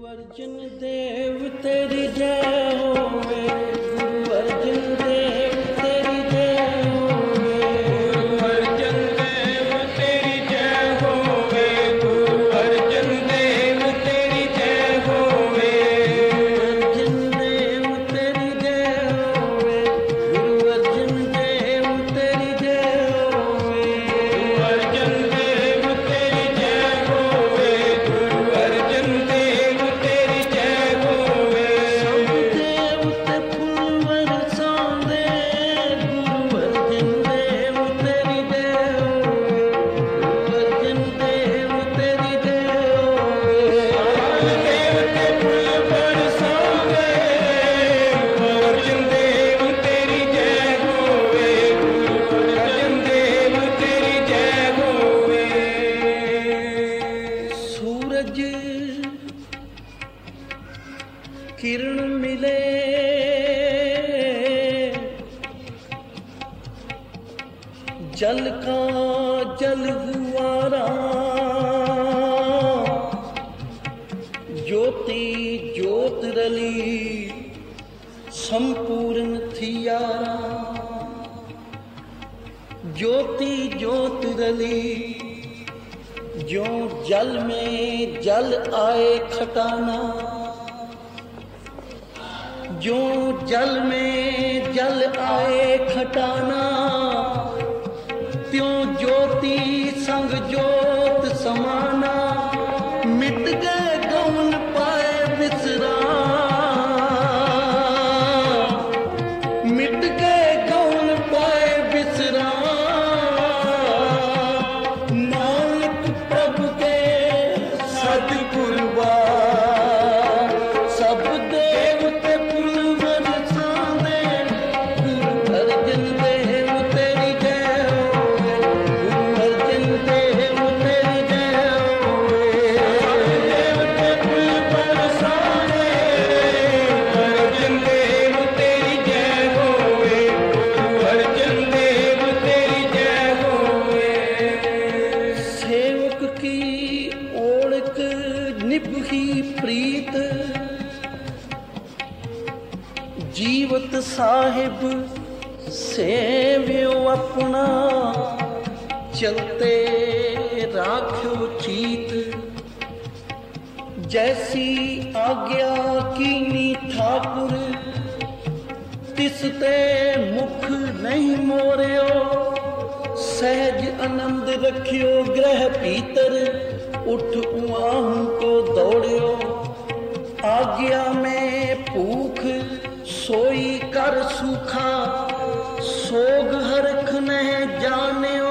अर्जुन देव तेरी जय होवे, गुरु अर्जुन देव तेरी जय होवे, गुरु अर्जुन देव तेरी जय होवे, गुरु अर्जुन देव तेरी जय होवे, अर्जुन देव तेरी जय होवे, गुरु अर्जुन देव तेरी जय होवे, गुरु अर्जुन देव तेरी जय होवे, गुरु अर्जुन देव तेरी जय होवे। सब देवते फूल बरसाਉਂਦੇ, गुरु अर्जुन देव तेरी जय होवे, गुरु अर्जुन देव तेरी जय होवे। सब देवते फूल बरसाਉਂਦੇ, गुरु अर्जुन देव तेरी जय होवे, गुरु अर्जुन देव तेरी जय होवे। सूरज किरण मिले, जल का जल हुआरा, ज्योति ज्योत रली संपूर्ण थियारा, ज्योति ज्योत रली जो जल में जल आए खटाना, जो जल में जल आए खटाना, त्यों ज्योति संग ज्योत समाना, मिट गए गौन पाए बिसरा, मिट गए गौन पाए बिसरा, नानक प्रभु के सतगुरवा। सब देवते फूल बरसाਉਂਦੇ, गुरु अर्जुन देव तेरी जय होवे, गुरु अर्जुन देव तेरी जय होवे। सब देवते फूल बरसाਉਂਦੇ, गुरु अर्जुन देव तेरी जय होवे, गुरु अर्जुन देव तेरी जय होवे। सेवक की ओळख निभही प्रीत, जीवत साहिब सेव्यो अपना, चलते राख्यो चीत, जैसी आज्ञा कीनी ठाकुर, तिसते मुख नहीं मोरियो, सहज आनंद रखियो ग्रह भीतर, उठ उआहू को दौड़ियो, आज्ञा में भूख सोई कर सूखा, सोग हरख न जानियो,